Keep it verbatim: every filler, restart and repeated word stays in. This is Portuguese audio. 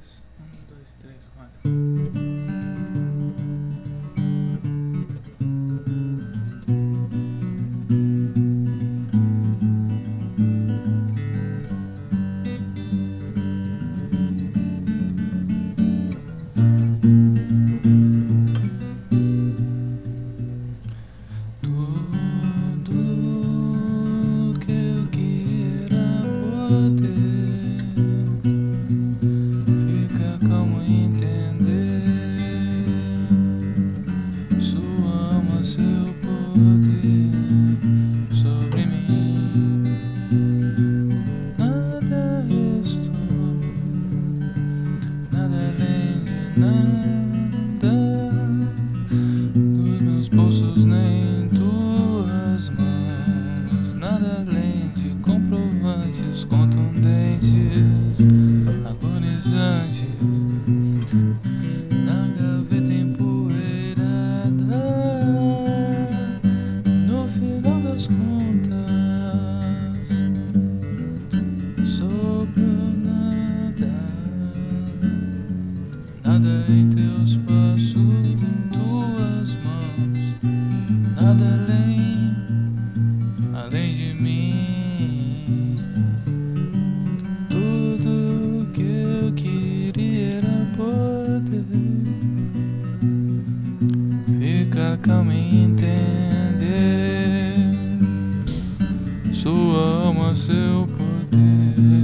dois, um, dois, três, quatro. Seu poder sobre mim, nada restou, nada além de nada, nos meus bolsos nem tuas mãos, nada além de comprovantes contundentes, agonizantes. Na gaveta empoeirada, no final das contas, sobrou nada, nada em teus passos, em tuas mãos, nada além, além de mim. Tudo que eu queria era poder ficar calmo e entender sua alma, seu poder.